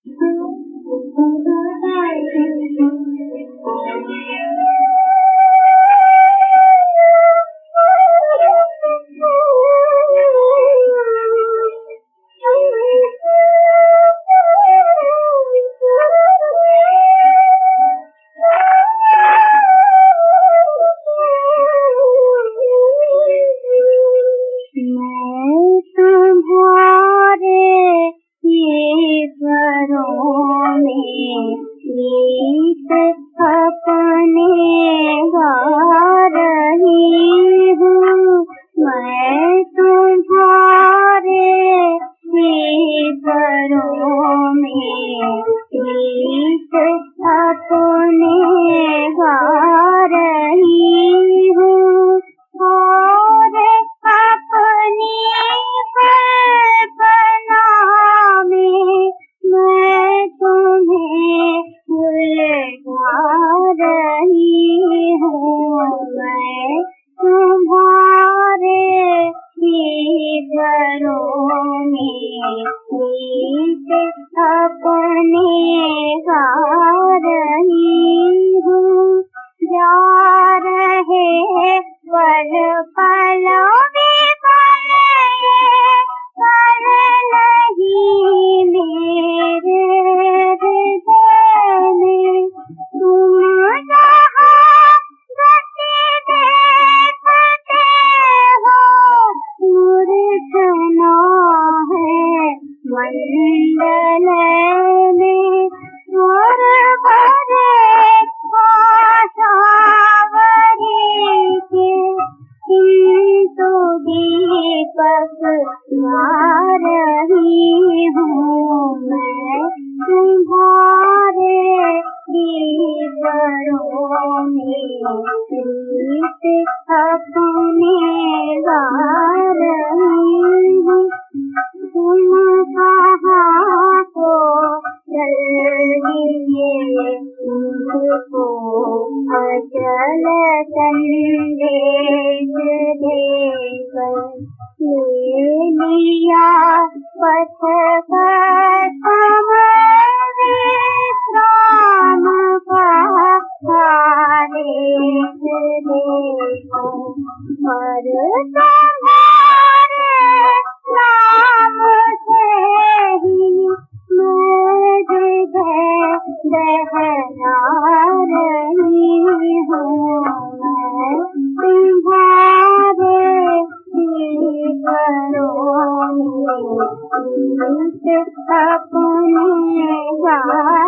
गीत अपने गा रही हूँ, मैं तुम्हारे घरों में गीत अपने गा रही हूँ और अपनी कल्पना में मैं तुम्हें उलझा रही हूँ। मैं तुम्हारे घरों में गीत अपने गा रही हूँ। जा रहे पल पल विफल नहीं मेरे हृदय में, तुम जहाँ गति देखते हो मूर्छना है मंडल में और भरे आशावरी के किंतु दीपक ला रही हूँ। मैं तुम्हारे घरों में गीत अपने गा रही हूँ। तुम कहाँ को चल दिए मुझको अचल संदेश देकर, ले लिया पथ पर विश्राम का आदेश देकर, पर तुम्हारे नाम से ही मैं हृदय बहला रही हूँ। मैं तुम्हारे घरों में गीत अपने गा